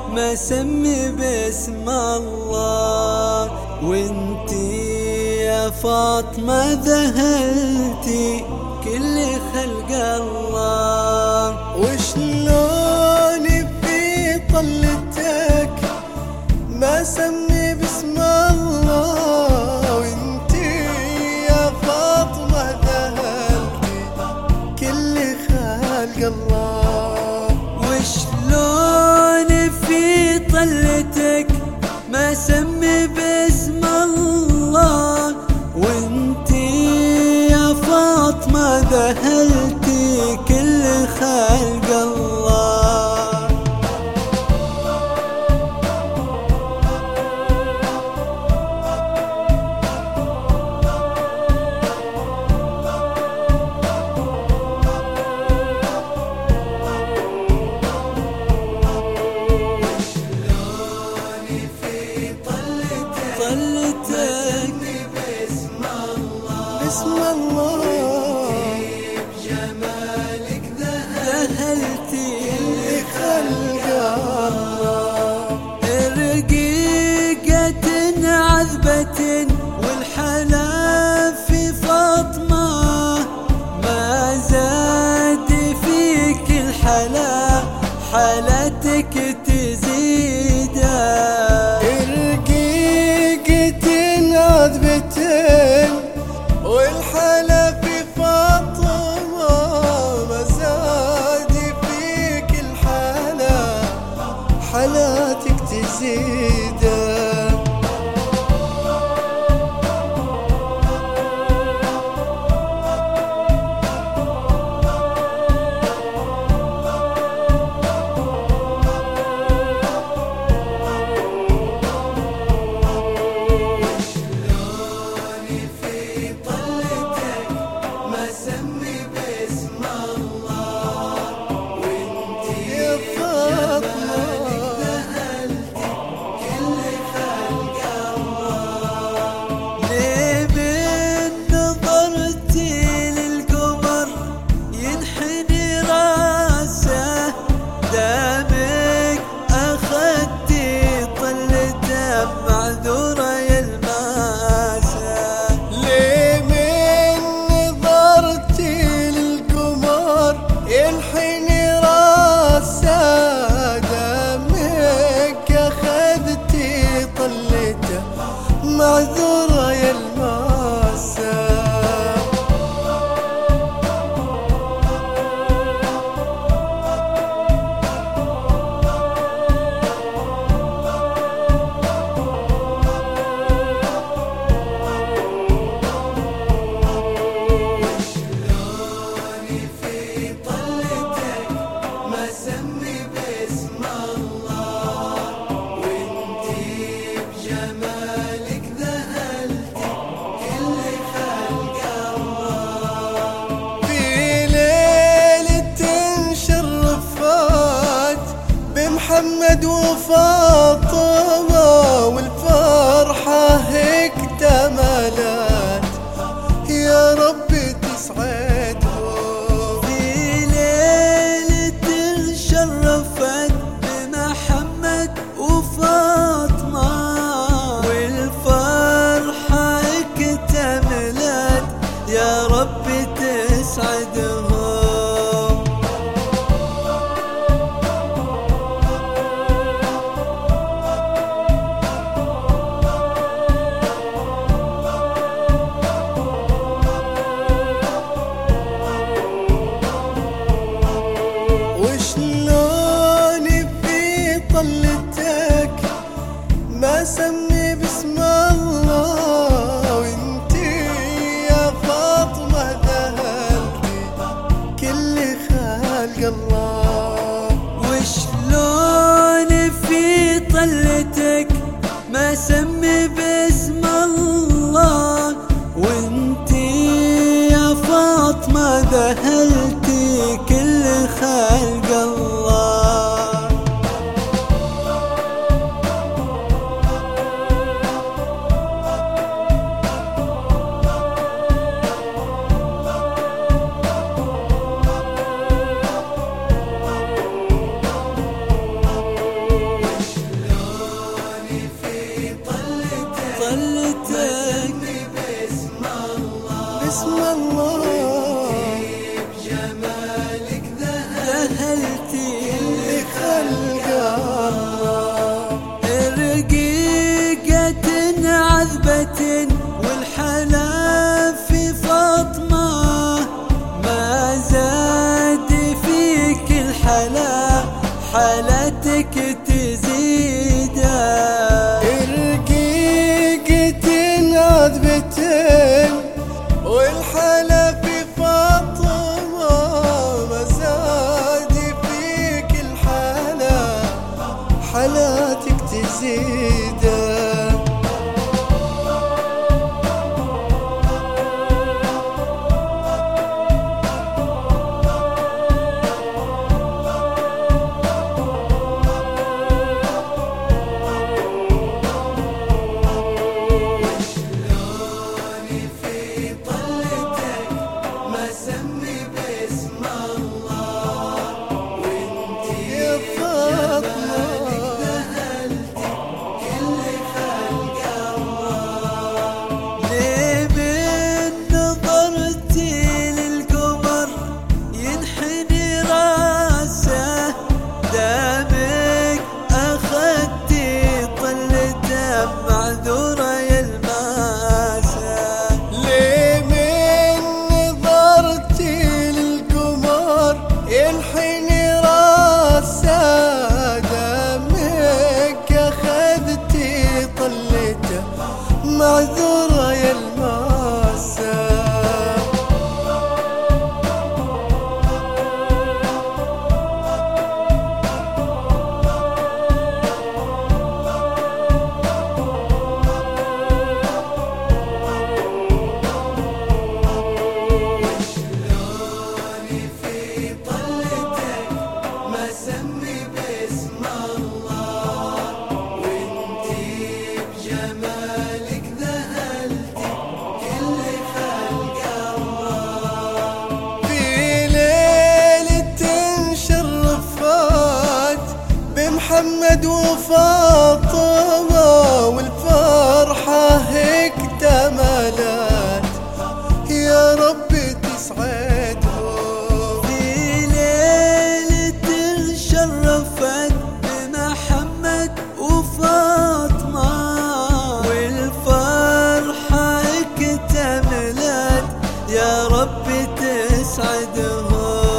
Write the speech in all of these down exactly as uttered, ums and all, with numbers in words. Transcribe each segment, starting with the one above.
ما سمي باسم الله. وانتي يا فاطمة ذهلتي كل خلق الله. وشلون في طلتك ما سمي باسم الله، وانتي يا فاطمة ذهلتي كل خلق الله. وشلون في طلتك ما سمي باسم الله، وانتي يا فاطمة ذهلتي كل خلق الله. طلتك باسم الله، بجمالك ذهلتي خلق الله. رقيقة عذبة والحلا في فاطمة، ما زاد فيك الحلا حالتك تزيده. عذبتين والحلا في فاطمة، ما زاد فيك الحلا حالاتك تزيده. معذورة يا الماسة. وشلون في طلتك ما سمي باسم الله، وانتي بجمالك محمد وفاطمة والفرحة اكتملت، يا رب تسعدهم. في ليلة شرفت بمحمد وفاطمة والفرحة اكتملت، يا رب تسعدهم. وشلون في طلتك ما سمي باسم الله، وانتي يا فاطمة ذهلتي كل خلق الله. وشلون في طلتك ما سمي باسم الله، وانتي يا فاطمة ذهلتي كل خلق الله. فاطمة والفرحة اكتملت، يا ربي تسعدهم. في ليلة شرفت بمحمد وفاطمة والفرحة اكتملت، يا ربي تسعدهم.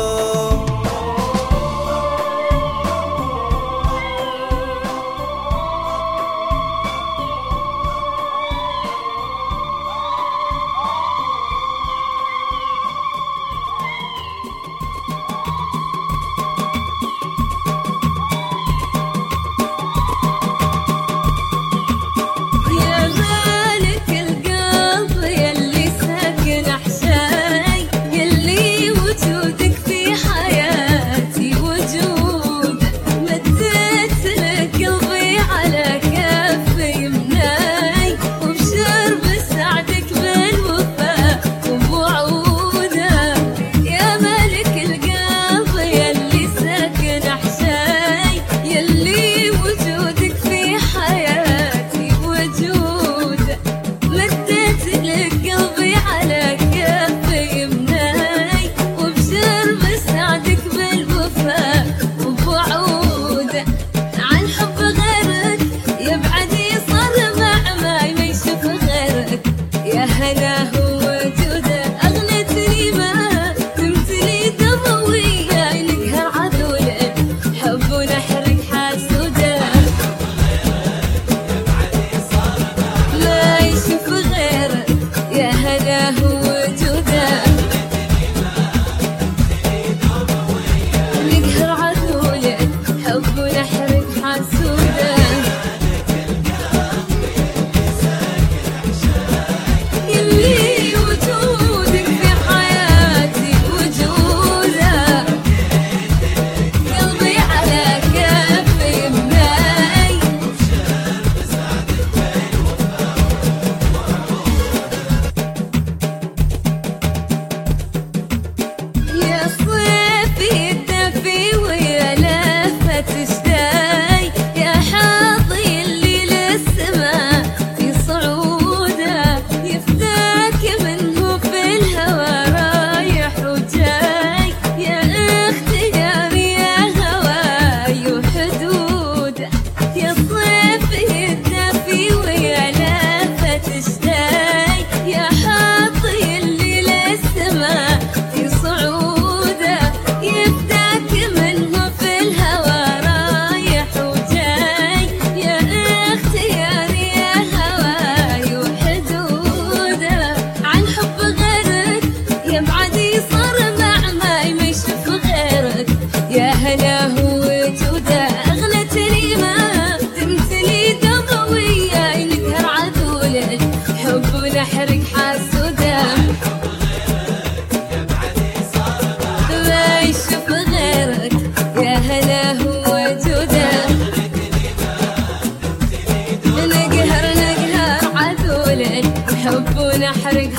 حب ونحرق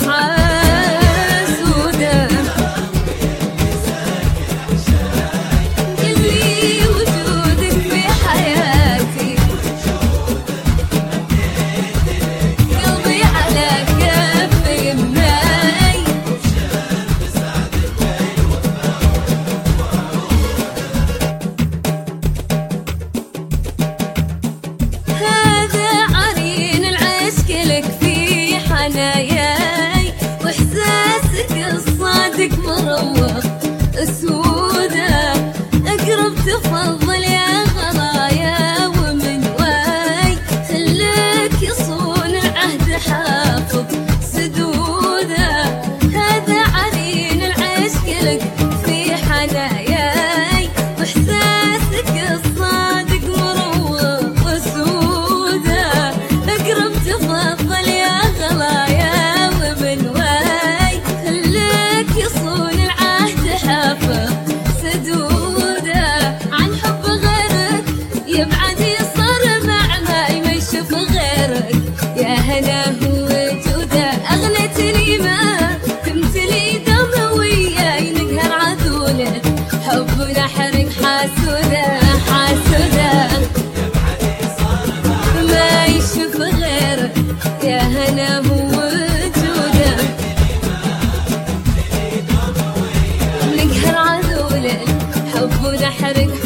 حاسوده اللي وجودك في حياتي قلبي على كفي مناي هذا عرين العشق لك في حناياي واحساسك الصادق مروق اسوده اقرب تفضل يا غرايا ومن واي خليك يصون العهد حافظ سدوده هذا عرين العشق لك في حناياي واحساسك الصادق مروق اسوده اقرب تفضل يا غلايا ومن واي خليك يصون العهد حافظ سدوده عن حب غيرك يبعد يصر مع ماي ما يشوف غيرك يا هناه وجوده اغلى تريمه تمتلي دم وياي نقهر تحرق